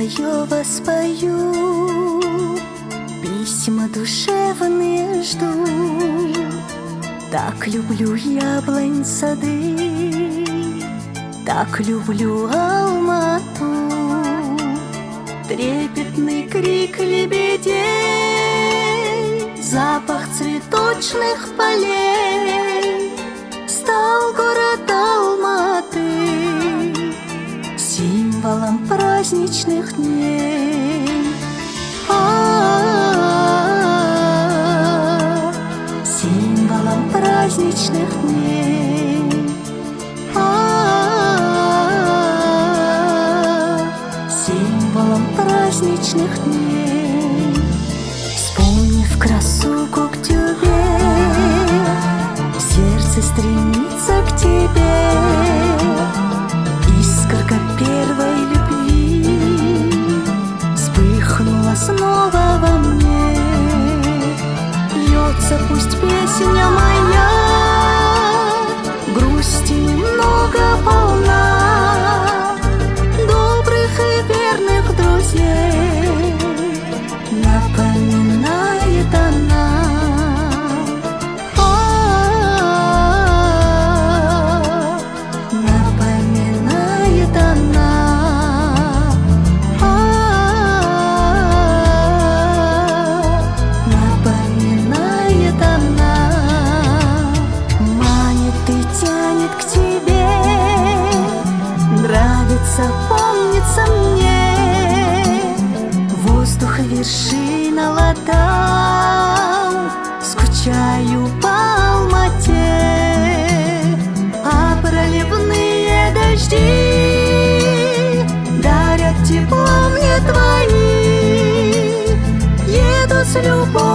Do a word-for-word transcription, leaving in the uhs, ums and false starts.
твое воспою, письма душевные жду. Так люблю яблонь сады, так люблю Алмату. Трепетный крик лебедей, запах цветочных полей. Стал город Алматы символом праздничных дней. А-а-а, символом праздничных дней. А-а-а, символом праздничных дней. Вспомнив красу Коктюбе, сердце стремится к тебе. Искорка первой любви вспыхнула снова во мне. Льется пусть песня моя, грусти немного полна, добрых и верных друзей напоминает она. Напоминает она. Напоминает она. Манит и тянет к тебе, нравится, помнится мне. Воздух вершина латал, скучаю по Алмате. А проливные дожди дарят тепло мне твои. Еду с любовью